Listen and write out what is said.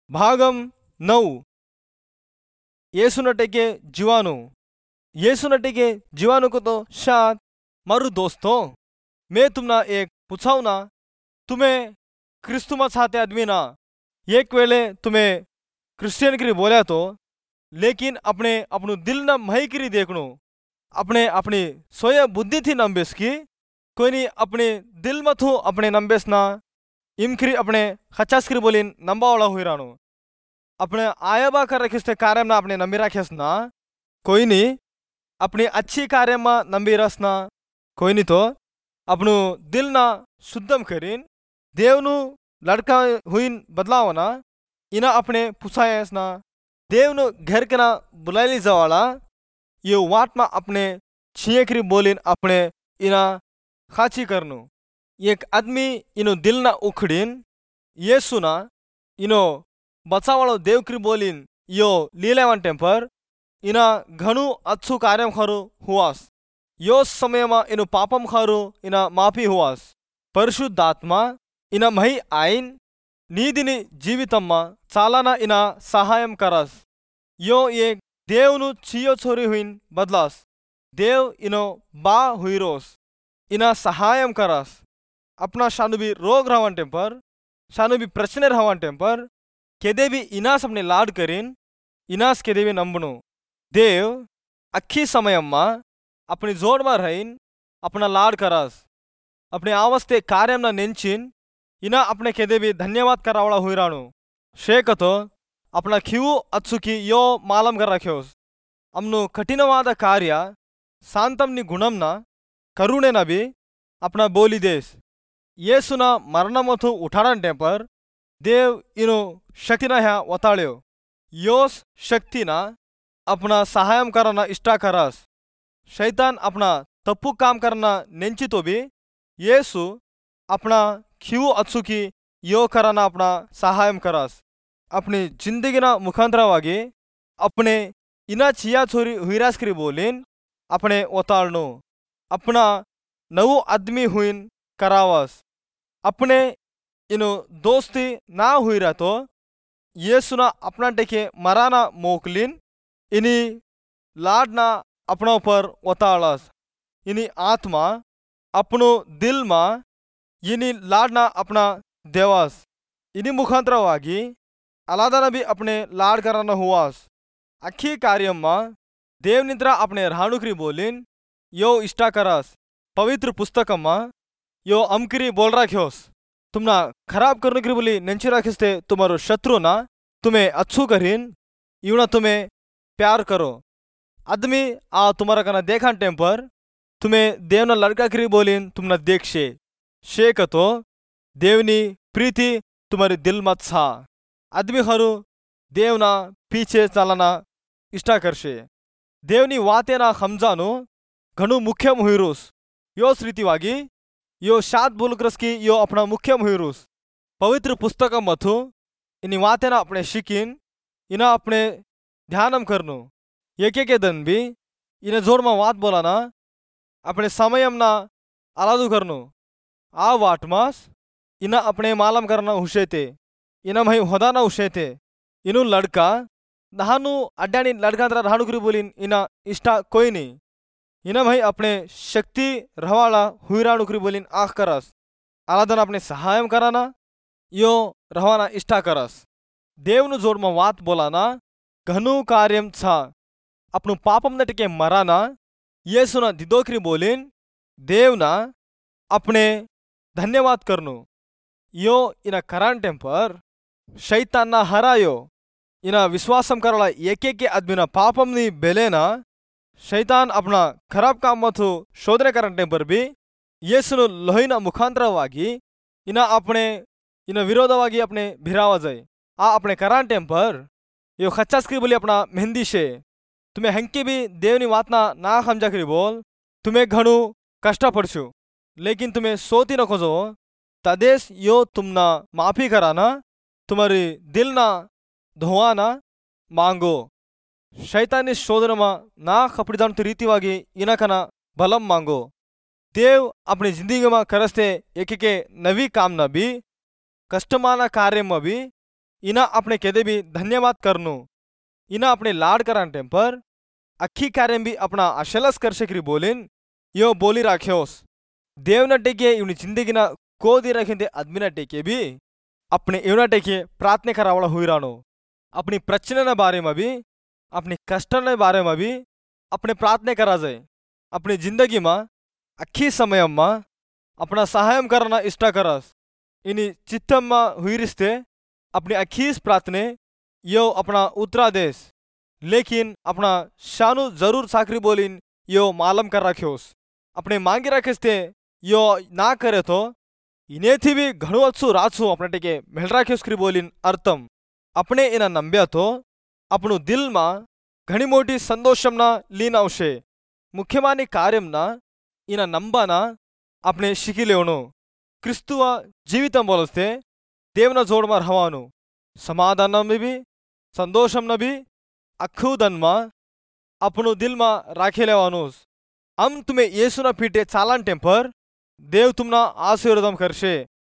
భాగం 9 येसुनटे के जीवाणु येसुनटे के जीवाणु को तो शायद मारू दोस्तों मैं तुमना एक पूछाऊ ना तुम्हें क्रिस्तुमा छाते आदमी ना एक वेले तुम्हें क्रिश्चियन की बोला तो लेकिन अपने अपनु दिल ना मही करी देखनो अपने अपनी सोया बुद्धि थी नंबेस की कोई नहीं अपने दिल में थू अपने नंबेस ना इमक्री अपने खचास करी बोली नंबा वाला हुई रानो अपने आयाबा कर रखिस्ते कार्य में अपने नंबी रखिस ना कोई नहीं अपनी अच्छी कार्य में नंबी रस ना कोई नहीं तो अपनु दिल ना शुद्धम करीन देवनु लड़का हुई बदलाव ना इना अपने पुछायस ना देवनु घर के ना बुलाली जवाला ये वाट में अपने छिए करी बोलिन अपने इना खाची करनु एक आदमी इनो दिल ना उखड़ीन ये सुना इनो बचावालो देव करी बोलिन यो लीलावन टेम्पर इना घणु अच्छु कार्यम खरु हुआस यो समय में इनो पापम खरु इना माफी हुआस परिशुद्धात्मा इना मही आइन नीदिनी जीवितम्मा चालाना इना सहायम करस यो एक देवनु चियो छोरी हुइन बदलास देव इनो बा हुईरोस इना सहायम करस अपना शानु भी रोग रहवन टेम्पर शानु भी प्रश्न रहवन टेम्पर केदे भी इनास अपने लाड करीन इनास केदे भी नंबनो देव अक्खी समय अपनी जोड़ में रहीन अपना लाड करस अपने आवस्ते कार्य ना नेंचिन इना अपने केदे भी धन्यवाद करावड़ा हुई राणु शेक तो अपना खिवु अत्सुकी यो मालम कर रख्योस अम्नु कठिनवाद कार्य शांतमनी गुणमना करुणे न भी अपना बोली देश ये सुना मरणमथु उठाड़न टेम्पर देव इनो शक्ति ना ह्या वताळ्यो योस शक्ति ना अपना सहायम करना इष्टा करस शैतान अपना तप्पु काम करना नेंची तो भी येसु अपना खिवु अत्सुकी यो करना अपना सहायम करस अपनी जिंदगी ना मुखांतरवागी अपने इना छिया छोरी हुईरास करी बोलिन अपने वताळनो अपना नवु आदमी हुईन करावस अपने इनो दोस्ती ना हुई रहा तो ये सुना अपना टेके मराना मोकलिन इनी लाडना अपना ऊपर वताळस इनी आत्मा अपनो दिल में इनी लाडना अपना देवास इनी मुखांतरवागी अलादाना भी अपने लाड कराना हुआस अखी कार्य में देवनिद्रा अपने राणुकरी बोलिन यो इष्टा करस पवित्र पुस्तक में यो अमकरी बोल रख्योस तुमना खराब करने की बोली नेंची रखिस्ते तुम्हारो शत्रु ना तुम्हें अच्छू करीन इवना तुम्हें प्यार करो आदमी आ तुम्हारा कना देखा टेम्पर तुम्हें देवना लड़का करी बोलिन तुमना देखशे शेक तो देवनी प्रीति तुम्हारी दिल मत छा आदमी हरू देवना पीछे चलाना इष्टा करशे देवनी वातेना समजानो घणु मुख्य हुईरुस यो रीतिवागी यो शाद बोलक्रस की यो अपना मुख्य हुईरुस पवित्र पुस्तक मथु इनी वातेना अपने शिकिन इना अपने ध्यानम करनो एक एक दिन भी इन्हें जोर में वात बोलाना अपने समयम ना आलादू करनो आ वाट मास इना अपने मालम करना हुशेते इना मही होदाना हुशेते इनु लड़का नहानु अड्डानी लड़का तरह राणु करी बोलिन इना इष्टा कोई नहीं इना भाई अपने शक्ति रवाला हुई राणु करी बोलिन आख करस आलादन अपने सहायम कराना यो रवाना इष्टा करस देवनु जोड़ में वात बोलाना घनु कार्यम छा अपनु पापम नटके मराना ये सुना दिदोकरी बोलिन देवना अपने धन्यवाद करनु यो इना करान टेम्पर शैतान ना हरायो इना विश्वासम करला एक एक आदमी ना पापम नी बेलेना शैतान अपना खराब काम मथु शोधने करन टेम्पर भी येसुनु लोहिना मुखांतरवागी इना अपने इना विरोधवागी अपने भिरावा जाए आ अपने करान टेम्पर यो खच्चास करी बोली अपना मेहंदी शे तुम्हें हंके भी देवनी वातना ना समझा करी बोल तुम्हें घणु कष्ट पड़छु लेकिन तुम्हें सोती न खोजो तदेश यो तुमना माफी कराना तुम्हारी दिल ना धोवाना मांगो शैतानी शोधन में ना खपड़ी जान रीतिवागी इनकना बलम मांगो देव अपनी जिंदगी में करस्ते एक नवी काम न भी कष्टमाना कार्य में भी इना अपने केदे भी धन्यवाद करनु, इना अपने लाड करान टेम पर अखी कार्य भी अपना आशलस कर शकरी बोलिन यो बोली राख्योस। देव न टेके इवनी जिंदगी ना कोदी रखेंदे आदमी न टेके भी अपने इवना टेके प्रार्थना करावड़ा हुई रानो, अपनी प्रचना न बारे में भी अपनी कष्ट न बारे में भी अपने प्रार्थना करा जाए। अपनी जिंदगी में अखी समय में अपना सहायम करना इष्टा करस इनी चित्तम में हुई रिश्ते अपनी अखीस प्रार्थना यो अपना उत्तरादेश, लेकिन अपना शानु जरूर साकरी बोलिन यो मालम कर रख्योस। अपने मांगी रखेस्ते यो ना करे तो इन्हें थी भी घणु अच्छु राचु अपने टेके मिल राख्योस करी बोलिन अर्थम। अपने इना नंब्या तो अपनु दिल में घणी मोटी संतोषम ना लीन आवशे। मुख्यमानी कार्यम ना इना नंबाना अपने शिकी लेवनो। क्रिस्तुव जीवितम बोलस्ते देवना जोड़ में रहवानु, समाधान में भी संतोषम न भी अखुदन में अपनो दिल में राखे लेवानुस। हम तुम्हें येसुना पीठे चालान टेम्पर देव तुमना आशीर्वादम करशे।